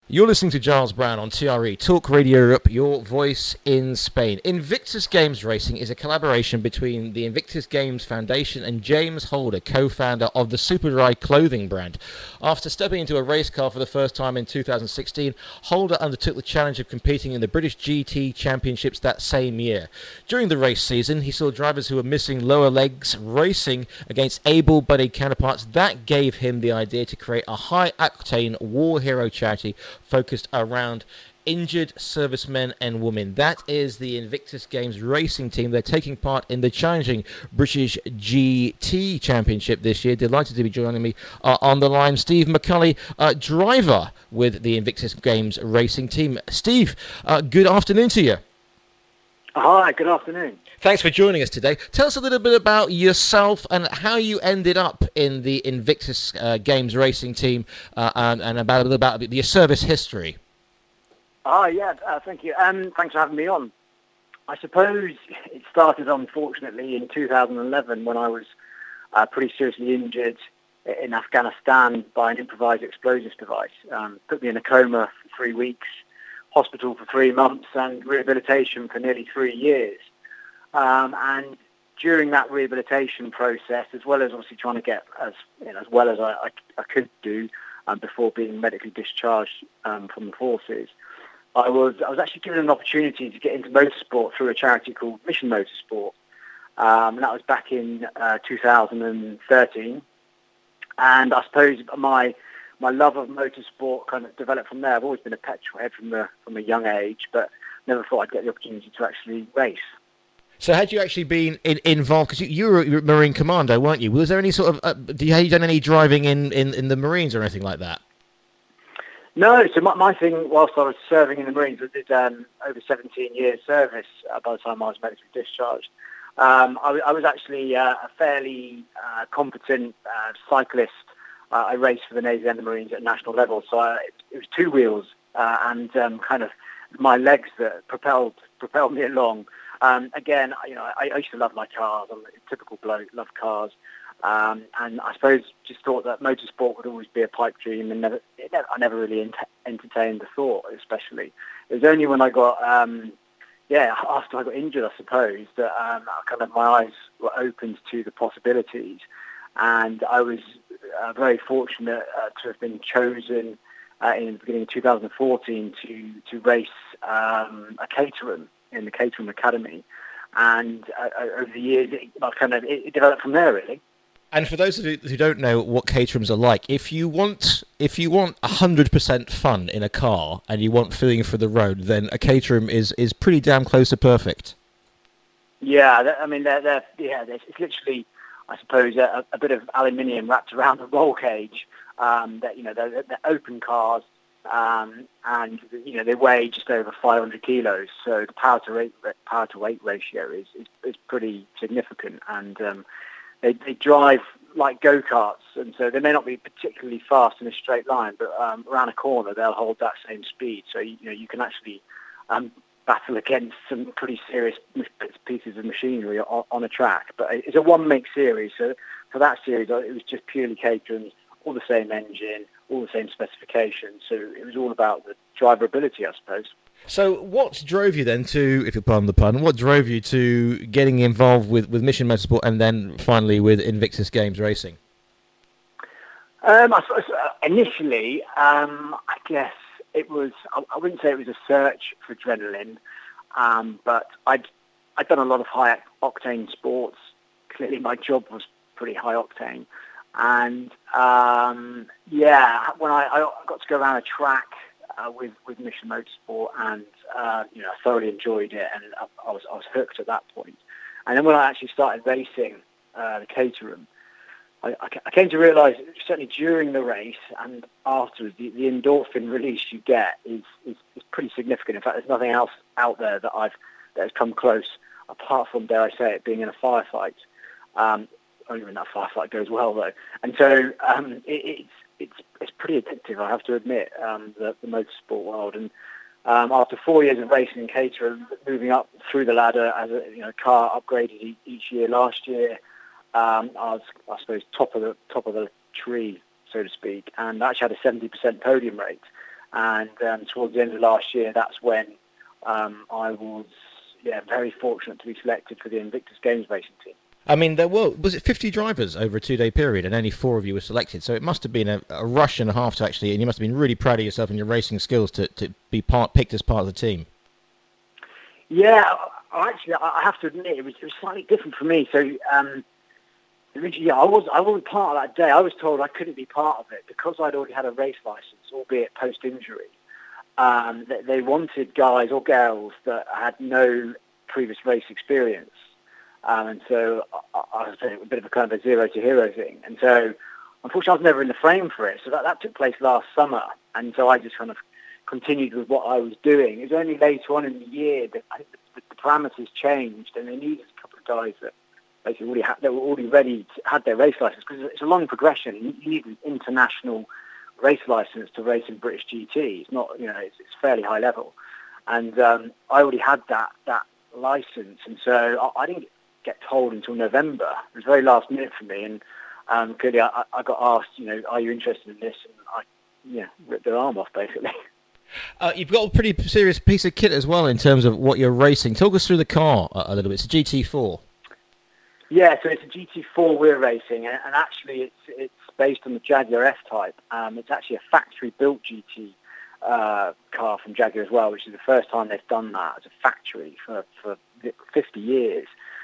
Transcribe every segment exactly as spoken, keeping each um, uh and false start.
You're listening to Giles Brown on T R E, Talk Radio Europe, your voice in Spain. Invictus Games Racing is a collaboration between the Invictus Games Foundation and James Holder, co-founder of the Superdry clothing brand. After stepping into a race car for the first time in two thousand sixteen, Holder undertook the challenge of competing in the British G T Championships that same year. During the race season, he saw drivers who were missing lower legs racing against able-bodied counterparts. That gave him the idea to create a high-octane war hero charity focused around injured servicemen and women. That is the Invictus Games racing team. They're taking part in the challenging British G T Championship this year. Delighted to be joining me uh, on the line, Steve McCulley, uh, driver with the Invictus Games racing team. Steve, uh, good afternoon to you. Hi, good afternoon. Thanks for joining us today. Tell us a little bit about yourself and how you ended up in the Invictus uh, Games racing team uh, and, and about a little about your service history. Ah, yeah, uh, thank you. Um, thanks for having me on. I suppose it started, unfortunately, in two thousand eleven when I was uh, pretty seriously injured in Afghanistan by an improvised explosives device. Um, put me in a coma for three weeks, hospital for three months, and rehabilitation for nearly three years. Um, and during that rehabilitation process, as well as obviously trying to get as you know, as well as I, I, I could do um, before being medically discharged um, from the forces, I was I was actually given an opportunity to get into motorsport through a charity called Mission Motorsport, um, and that was back in uh, two thousand thirteen. And I suppose my my love of motorsport kind of developed from there. I've always been a petrol head from the from a young age, but never thought I'd get the opportunity to actually race. So had you actually been in, involved, because you, you were a Marine Commando, weren't you? Was there any sort of, uh, do you, had you done any driving in, in, in the Marines or anything like that? No, so my, my thing whilst I was serving in the Marines, I did um, over seventeen years service uh, by the time I was medically discharged. Um, I, I was actually uh, a fairly uh, competent uh, cyclist. Uh, I raced for the Navy and the Marines at national level, so I, it, it was two wheels uh, and um, kind of my legs that propelled propelled me along. Um, again, you know, I, I used to love my cars. I'm a typical bloke, love cars, um, and I suppose just thought that motorsport would always be a pipe dream, and never, it never I never really ent- entertained the thought. Especially, it was only when I got, um, yeah, after I got injured, I suppose, that um, kind of my eyes were opened to the possibilities, and I was uh, very fortunate uh, to have been chosen uh, in the beginning of two thousand fourteen to to race um, a Caterham in the Caterham Academy, and uh, over the years, it, well, kind of it, it developed from there, really. And for those of you who don't know what Caterhams are like, if you want if you want one hundred percent fun in a car and you want feeling for the road, then a Caterham is, is pretty damn close to perfect. Yeah, I mean, they're, they're, yeah, they're, it's literally, I suppose, a, a bit of aluminium wrapped around a roll cage. Um, that you know, they're, they're open cars. Um, and you know they weigh just over five hundred kilos, so the power to weight power to weight ratio is is, is pretty significant, and um, they they drive like go karts, and so they may not be particularly fast in a straight line, but um, around a corner they'll hold that same speed. So you, you know you can actually um, battle against some pretty serious pieces of machinery on, on a track. But it's a one make series, so for that series it was just purely Caterhams, all the same engine, all the same specifications, so it was all about the driverability, I suppose. So what drove you then to, if you pardon the pun, what drove you to getting involved with, with Mission Motorsport and then finally with Invictus Games Racing? Um, I suppose uh, initially, um, I guess it was, I, I wouldn't say it was a search for adrenaline, um, but I'd, I'd done a lot of high-octane sports. Clearly my job was pretty high-octane. And um, yeah, when I, I got to go around a track uh, with with Mission Motorsport, and uh, you know, I thoroughly enjoyed it, and I, I was I was hooked at that point. And then when I actually started racing uh, the Caterham, I, I came to realise, certainly during the race and afterwards, the, the endorphin release you get is, is is pretty significant. In fact, there's nothing else out there that I've that has come close, apart from, dare I say it, being in a firefight. Um, Only when that firefight goes well, though. And so um, it, it's it's it's pretty addictive, I have to admit, um, the, the motorsport world. And um, after four years of racing in Caterham, moving up through the ladder as a you know car upgraded e- each year. Last year, um, I was I suppose top of the top of the tree, so to speak, and I actually had a seventy percent podium rate. And um, towards the end of last year, that's when um, I was yeah very fortunate to be selected for the Invictus Games racing team. I mean, there were, was it fifty drivers over a two-day period, and only four of you were selected, so it must have been a, a rush and a half to actually, and you must have been really proud of yourself and your racing skills to, to be part picked as part of the team. Yeah, I, actually, I have to admit, it was, it was slightly different for me. So, um, originally, yeah, I, was, I wasn't part of that day. I was told I couldn't be part of it because I'd already had a race licence, albeit post-injury. Um, they, they wanted guys or girls that had no previous race experience. Um, and so I, I was a bit of a kind of a zero to hero thing. And so, unfortunately, I was never in the frame for it. So that, that took place last summer. And so I just kind of continued with what I was doing. It was only later on in the year that I think the, the parameters changed, and they needed a couple of guys that basically already had, they were already ready to, had their race license, because it's a long progression. You, you need an international race license to race in British G T. It's not, you know, it's, it's fairly high level. And um, I already had that that license, and so I, I didn't get told until November. It was very last minute for me, and um, clearly I, I got asked, you know, are you interested in this? And I, yeah, ripped their arm off basically. Uh, you've got a pretty serious piece of kit as well in terms of what you're racing. Talk us through the car a, a little bit. It's a G T four. Yeah, so it's a G T four we're racing, and, and actually it's it's based on the Jaguar F-Type. Um, it's actually a factory-built G T uh, car from Jaguar as well, which is the first time they've done that as a factory for, for fifty years.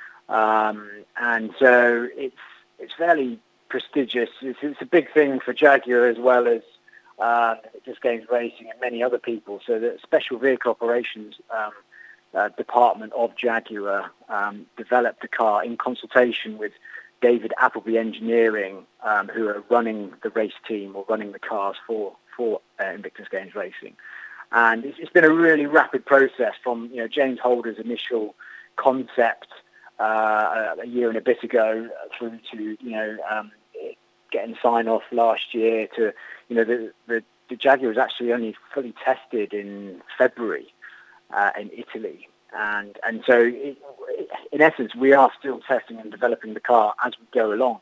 Um, and so it's it's fairly prestigious. It's, it's a big thing for Jaguar as well as uh, Just Games Racing and many other people. So the Special Vehicle Operations um, uh, Department of Jaguar um, developed the car in consultation with David Appleby Engineering, um, who are running the race team or running the cars for for uh, Invictus Games Racing. And it's, it's been a really rapid process from, you know, James Holder's initial concept Uh, a year and a bit ago through to, you know, um, getting sign-off last year to, you know, the, the, the Jaguar was actually only fully tested in February uh, in Italy. And and so, it, in essence, we are still testing and developing the car as we go along.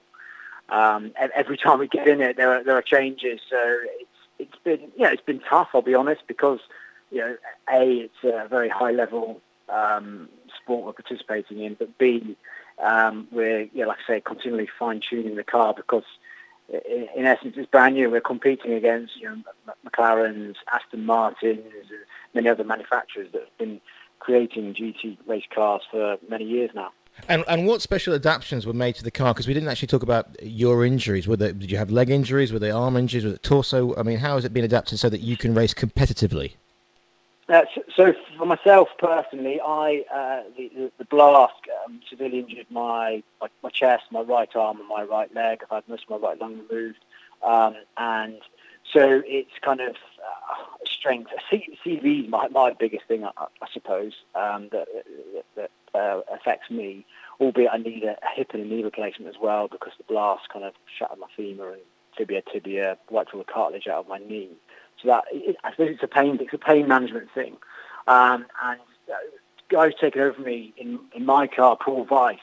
Um, every time we get in it, there are, there are changes. So it's it's been, yeah, it's been tough, I'll be honest, because, you know, A, it's a very high-level um, sport we're participating in, but B, um, we're, yeah, like I say, continually fine-tuning the car because, in, in essence, it's brand new. We're competing against, you know, McLaren's, Aston Martin's, and many other manufacturers that have been creating G T race cars for many years now. And and what special adaptations were made to the car? Because we didn't actually talk about your injuries. Were they, did you have leg injuries? Were they arm injuries? Was it torso? I mean, how has it been adapted so that you can race competitively? Uh, so, so for myself personally, I uh, the, the, the blast um, severely injured my, my my chest, my right arm, and my right leg. I've had most of my right lung removed, um, and so it's kind of uh, strength. C- CV is my, my biggest thing, I, I suppose, um, that that uh, affects me. Albeit I need a, a hip and a knee replacement as well because the blast kind of shattered my femur and tibia, tibia, wiped all the cartilage out of my knee. So that it, I suppose it's a pain, it's a pain management thing. Um, and uh, the guy who's taken over me in, in my car, Paul Weiss,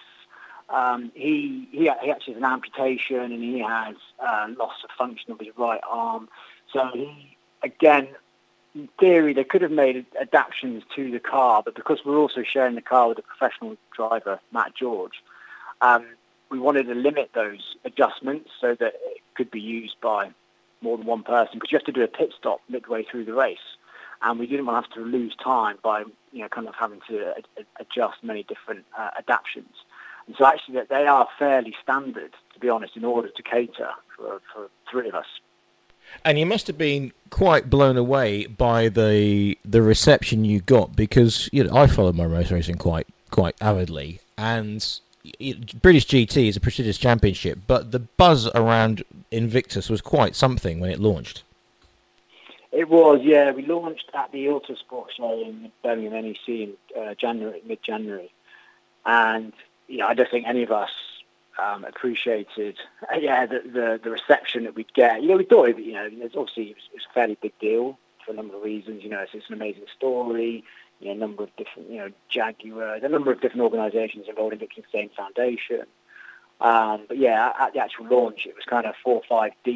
um, he, he he actually has an amputation and he has uh, loss of function of his right arm. So he, again, in theory, they could have made adaptations to the car, but because we're also sharing the car with a professional driver, Matt George, um, we wanted to limit those adjustments so that it could be used by more than one person, because you have to do a pit stop midway through the race, and we didn't want to have to lose time by, you know, kind of having to a- adjust many different uh, adaptations. And so actually that they are fairly standard, to be honest, in order to cater for, for three of us. And you must have been quite blown away by the the reception you got, because, you know, I follow my race racing quite quite avidly, and British G T is a prestigious championship, but the buzz around Invictus was quite something when it launched. It was, yeah. We launched at the Autosport show in Birmingham N E C in uh, January, mid-January, and, you know, I don't think any of us um, appreciated, uh, yeah, the, the the reception that we'd get. You know, we thought, it, you know, it's obviously it was, it was a fairly big deal for a number of reasons. You know, it's, it's an amazing story. You know, a number of different, you know, Jaguar, a number of different organisations involved in Victims Game Foundation. Um, but yeah, at the actual launch, it was kind of four or five deep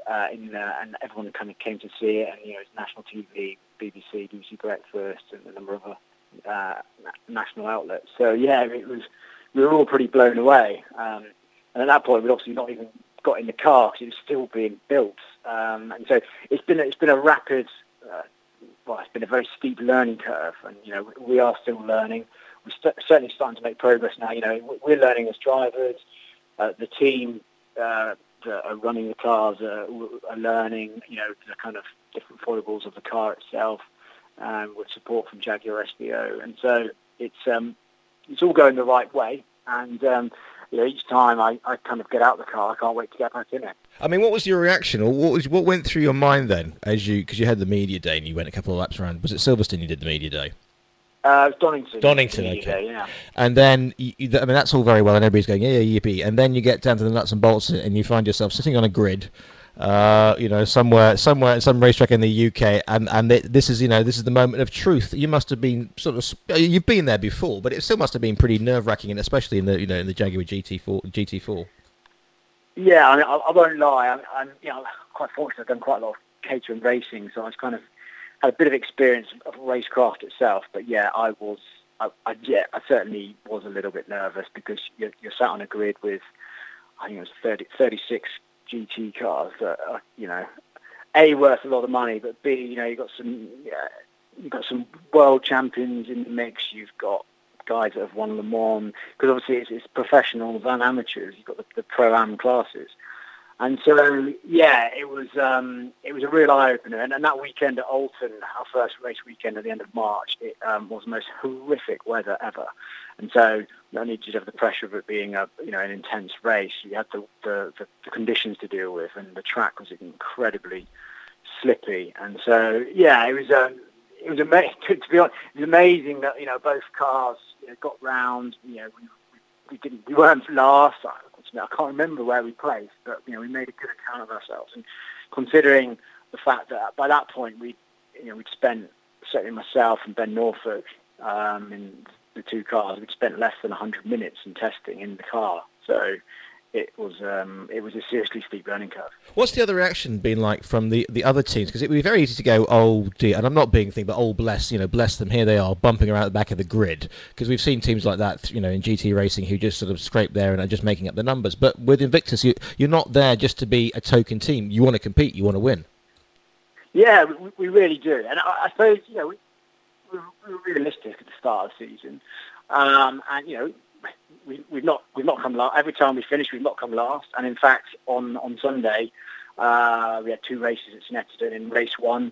uh, in uh, and everyone kind of came to see it, and you know, it's national T V, B B C, B B C Breakfast, and a number of other uh, national outlets. So yeah, it was we were all pretty blown away. Um, and at that point, we'd obviously not even got in the car because it was still being built, um, and so it's been it's been a rapid. Uh, well, it's been a very steep learning curve, and you know, we are still learning. We're st- certainly starting to make progress now. You know, we're learning as drivers. Uh, the team uh, that are running the cars are, are learning, you know, the kind of different foibles of the car itself, um, with support from Jaguar S B O. And so it's um, it's all going the right way. And um, you know, each time I, I kind of get out of the car, I can't wait to get back in it. I mean, what was your reaction, or what was what went through your mind then, as you because you had the media day and you went a couple of laps around? Was it Silverstone you did the media day? Uh, Donington. Donington, okay. Day, yeah. And then, you, you, I mean, that's all very well, and everybody's going, yeah, yeah, yippee. And then you get down to the nuts and bolts, and you find yourself sitting on a grid, uh, you know, somewhere, somewhere at some racetrack in the U K, and and it, this is, you know, this is the moment of truth. You must have been sort of, you've been there before, but it still must have been pretty nerve-wracking, and especially in the, you know, in the Jaguar G T four. G T four. Yeah, I mean, I, I won't lie. I'm, I'm, you know, quite fortunate. I've done quite a lot of Caterham racing, so I was kind of had a bit of experience of racecraft itself. But yeah, I was. I, I, yeah, I certainly was a little bit nervous because you're, you're sat on a grid with, I think it was thirty, thirty-six G T cars that are, you know, A, worth a lot of money, but B, you know, you've got some, yeah, you've got some world champions in the mix. You've got guys that have won Le Mans, because obviously it's, it's professionals and amateurs. You've got the, the Pro-Am classes. And so, yeah, it was um, it was a real eye-opener. And, and that weekend at Alton, our first race weekend at the end of March, it um, was the most horrific weather ever. And so not only did you have the pressure of it being a you know an intense race, you had the, the, the, the conditions to deal with, and the track was incredibly slippy. And so, yeah, it was um, it was amazing. To be honest, it was amazing that you know both cars you know, got round. You know, we, we, we didn't we weren't last. I can't remember where we placed, but you know we made a good account of ourselves. And considering the fact that by that point we, you know, we'd spent, certainly myself and Ben Norfolk um, in the two cars, we'd spent less than one hundred minutes in testing in the car. So it was um, it was a seriously steep learning curve. What's the other reaction been like from the, the other teams? Because it would be very easy to go, oh dear, and I'm not being thing, but oh bless, you know, bless them, here they are bumping around the back of the grid. Because we've seen teams like that, you know, in G T racing who just sort of scrape there and are just making up the numbers. But with Invictus, you, you're not there just to be a token team. You want to compete, you want to win. Yeah, we, we really do. And I, I suppose, you know, we, we were realistic at the start of the season. Um, and, you know, We, we've not we've not come last. Every time we finish, we've not come last. And in fact, on on Sunday, uh, we had two races at Snetterton. In race one,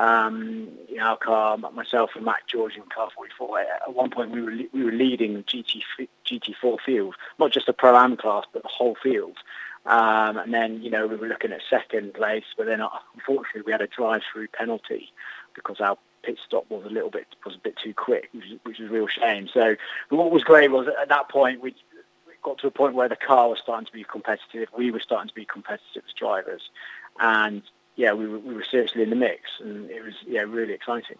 um, in our car, myself and Matt George in car forty-four. At one point, we were we were leading the G T G T four field, not just the Pro-Am class, but the whole field. Um, and then you know we were looking at second place, but then uh, unfortunately we had a drive-through penalty because our pit stop was a little bit was a bit too quick, which, which was a real shame. So what was great was at that point we got to a point where the car was starting to be competitive. We were starting to be competitive as drivers, and yeah, we were, we were seriously in the mix, and it was yeah really exciting.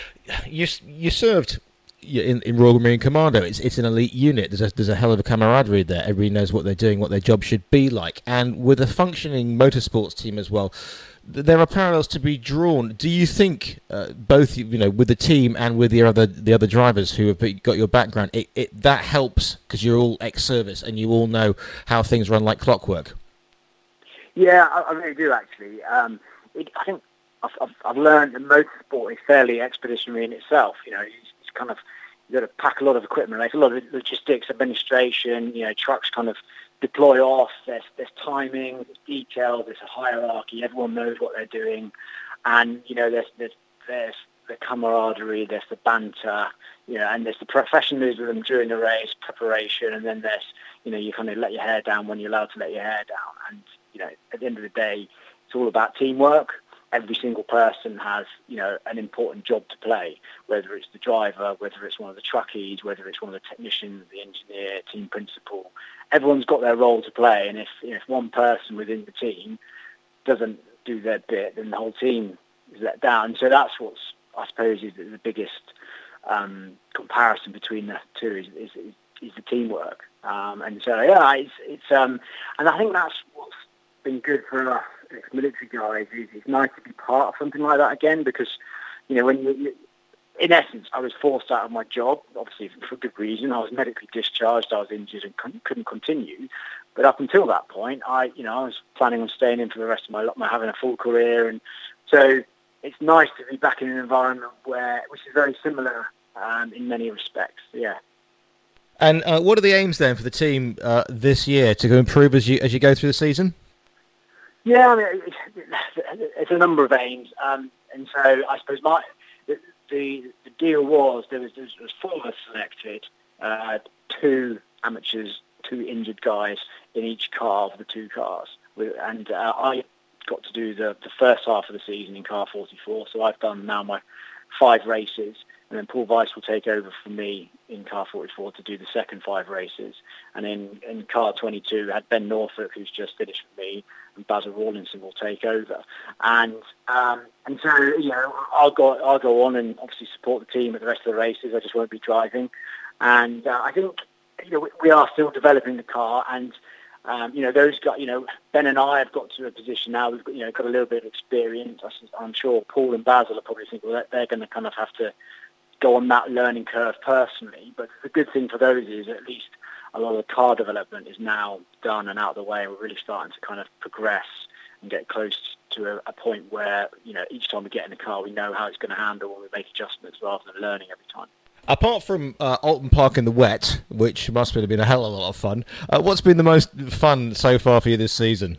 You you served in, in Royal Marine Commando. It's it's an elite unit. There's a there's a hell of a camaraderie there. Everybody knows what they're doing, what their job should be like, and with a functioning motorsports team as well. There are parallels to be drawn. Do you think uh, both, you know, with the team and with the other the other drivers who have got your background, it, it that helps because you're all ex-service and you all know how things run like clockwork? Yeah, I, I really do actually. Um, it, I think I've, I've, I've learned that motorsport is fairly expeditionary in itself. You know, it's, it's kind of you've got to pack a lot of equipment. There's a lot of logistics, administration. You know, trucks kind of deploy off, there's there's timing, there's detail, there's a hierarchy, everyone knows what they're doing, and you know there's there's there's the camaraderie, there's the banter, you know, and there's the professionalism during the race preparation, and then there's you know you kind of let your hair down when you're allowed to let your hair down, and you know at the end of the day it's all about teamwork. Every single person has, you know, an important job to play, whether it's the driver, whether it's one of the truckies, whether it's one of the technicians, the engineer, team principal. Everyone's got their role to play, and if you know, if one person within the team doesn't do their bit, then the whole team is let down. So that's what's, I suppose, is the biggest um, comparison between the two is, is, is, is the teamwork. Um, and so, yeah, it's, it's um, and I think that's what's been good for us ex-military guys, it's, it's nice to be part of something like that again, because, you know, when you, you in essence, I was forced out of my job, obviously for good reason. I was medically discharged, I was injured and con- couldn't continue. But up until that point, I, you know, I was planning on staying in for the rest of my life, having a full career. And so it's nice to be back in an environment where, which is very similar um, in many respects, yeah. And uh, what are the aims then for the team uh, this year to improve as you as you go through the season? Yeah, I mean, it's, it's a number of aims. Um, and so I suppose my... The, the deal was there was, there was four of us selected, uh, two amateurs, two injured guys in each car of the two cars. And uh, I got to do the, the first half of the season in car forty-four, so I've done now my five races, and then Paul Weiss will take over from me in car forty-four to do the second five races. And in, in car twenty-two, had Ben Norfolk, who's just finished with me, and Basil Rawlinson will take over. And um, and so, you know, I'll go, I'll go on and obviously support the team at the rest of the races. I just won't be driving. And uh, I think, you know, we, we are still developing the car, and Um, you know, those guys, you know, Ben and I have got to a position now, we've got, you know, got a little bit of experience. I'm sure Paul and Basil are probably thinking, well, they're going to kind of have to go on that learning curve personally. But the good thing for those is at least a lot of the car development is now done and out of the way. We're really starting to kind of progress and get close to a, a point where, you know, each time we get in the car, we know how it's going to handle and we make adjustments rather than learning every time. Apart from uh, Alton Park in the wet, which must have been a hell of a lot of fun, uh, what's been the most fun so far for you this season?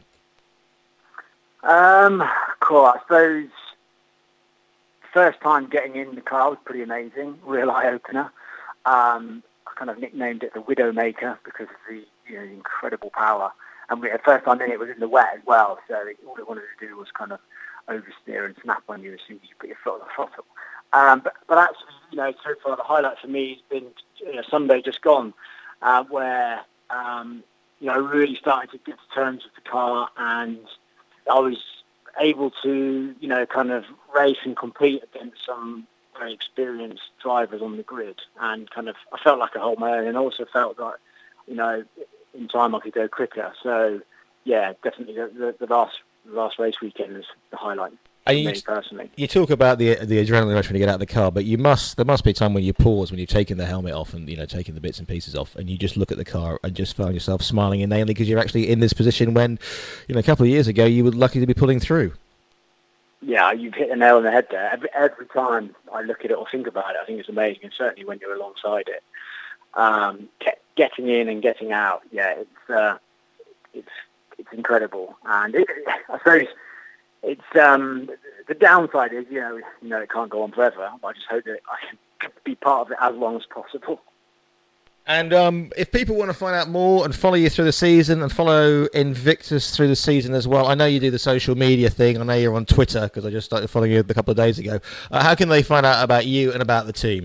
Um, cool. I suppose first time getting in the car was pretty amazing, real eye-opener. Um, I kind of nicknamed it the Widowmaker because of the, you know, the incredible power. And we, the first time in it was in the wet as well, so it, all it wanted to do was kind of oversteer and snap on you as soon as you put your foot on the throttle. Um, but, but actually, you know, so far the highlight for me has been, you know, Sunday just gone, uh, where, um, you know, I really started to get to terms with the car, and I was able to, you know, kind of race and compete against some very experienced drivers on the grid, and kind of, I felt like I held my own, and also felt that, you know, in time I could go quicker. So, yeah, definitely the, the, the last the last race weekend was the highlight. For you, me personally. You talk about the the adrenaline rush when you get out of the car, but you must there must be a time when you pause, when you've taken the helmet off and, you know, taking the bits and pieces off, and you just look at the car and just find yourself smiling inanely because you're actually in this position when, you know, a couple of years ago you were lucky to be pulling through. Yeah, you've hit the nail on the head there. Every, every time I look at it or think about it, I think it's amazing, and certainly when you're alongside it. Um, get, getting in and getting out, yeah, it's uh, it's it's incredible, and it, I suppose. It's um, the downside is, you know, you know, it can't go on forever. I just hope that I can be part of it as long as possible. And um, if people want to find out more and follow you through the season and follow Invictus through the season as well, I know you do the social media thing. I know you're on Twitter because I just started following you a couple of days ago. Uh, how can they find out about you and about the team?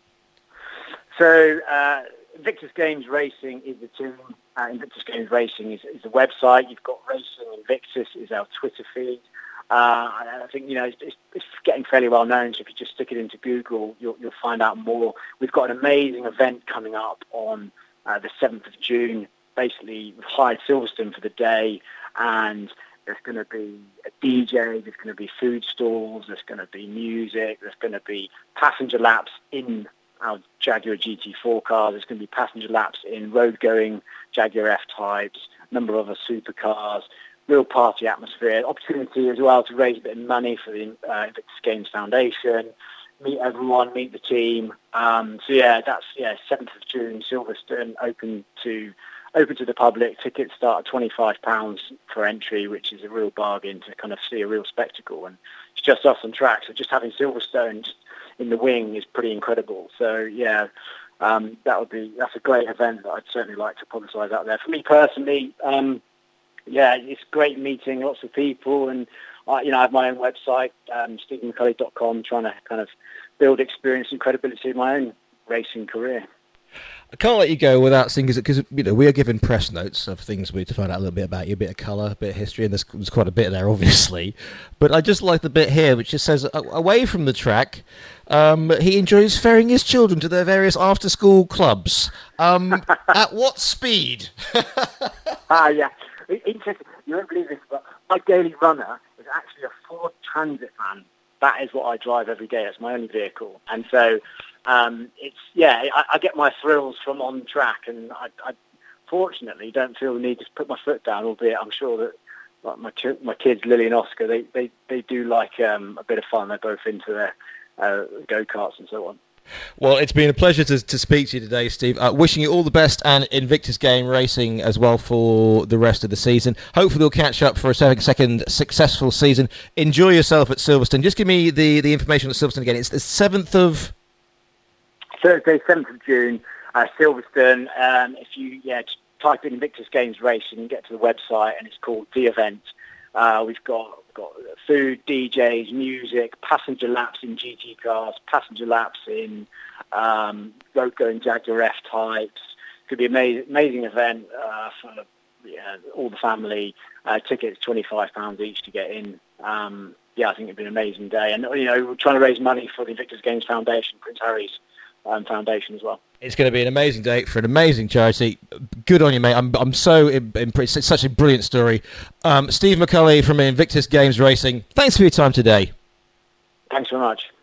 So, uh, Invictus Games Racing is the team. Uh, Invictus Games Racing is, is the website. You've got Racing Invictus is our Twitter feed. Uh, I think, you know, it's, it's, it's getting fairly well known, so if you just stick it into Google, you'll, you'll find out more. We've got an amazing event coming up on uh, the seventh of June. Basically, we've hired Silverstone for the day, and there's going to be a D J, there's going to be food stalls, there's going to be music, there's going to be passenger laps in our Jaguar G T four cars, there's going to be passenger laps in road-going Jaguar F-Types, a number of other supercars. Real party atmosphere, opportunity as well to raise a bit of money for the uh, Invictus Games Foundation, meet everyone, meet the team. Um, so yeah, that's yeah seventh of June, Silverstone, open to open to the public. Tickets start at twenty-five pounds for entry, which is a real bargain to kind of see a real spectacle. And it's just us on track, so just having Silverstone just in the wing is pretty incredible. So yeah, um, that would be that's a great event that I'd certainly like to publicise out there. For me personally. Um, Yeah, it's great meeting lots of people, and uh, you know, I have my own website, um, stephen mccully dot com, trying to kind of build experience and credibility in my own racing career. I can't let you go without seeing, because you know we are given press notes of things we to find out a little bit about you, a bit of colour, a bit of history, and there's, there's quite a bit there, obviously. But I just like the bit here which just says, away from the track, um, he enjoys ferrying his children to their various after-school clubs. Um, at what speed? Ah, yeah. Interesting. You won't believe this, but my daily runner is actually a Ford Transit van. That is what I drive every day. It's my only vehicle. And so um, it's, yeah, I, I get my thrills from on track, and I, I fortunately don't feel the need to put my foot down, albeit I'm sure that like my ch- my kids, Lily and Oscar, they, they, they do like um, a bit of fun. They're both into their uh, go-karts and so on. Well, it's been a pleasure to, to speak to you today, Steve. Uh, wishing you all the best, and Invictus Game Racing as well for the rest of the season. Hopefully we'll catch up for a second, second successful season. Enjoy yourself at Silverstone. Just give me the, the information at Silverstone again. It's the seventh of... Thursday, seventh of June, uh, Silverstone. Um, if you yeah type in Invictus Games Racing, you get to the website, and it's called The Event. Uh, we've got got food, D Js, music, passenger laps in G T cars, passenger laps in um, road-going Jaguar F-types. It could be an amazing, amazing event uh, for yeah, all the family. Uh, tickets, twenty-five pounds each to get in. Um, yeah, I think it'd be an amazing day. And, you know, we're trying to raise money for the Invictus Games Foundation, Prince Harry's um, foundation as well. It's going to be an amazing day for an amazing charity. Good on you, mate. I'm I'm so impressed. It's such a brilliant story. Um, Steve McCulley from Invictus Games Racing, thanks for your time today. Thanks very much.